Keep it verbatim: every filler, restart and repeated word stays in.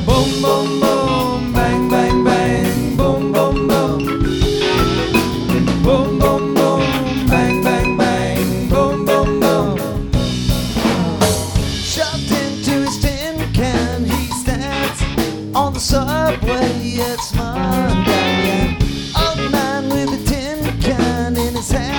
Boom, boom, boom, bang, bang, bang, boom, boom, boom. Boom, boom, boom, bang, bang, bang, boom, boom, boom. Shoved into his tin can, he stands on the subway. It's Monday.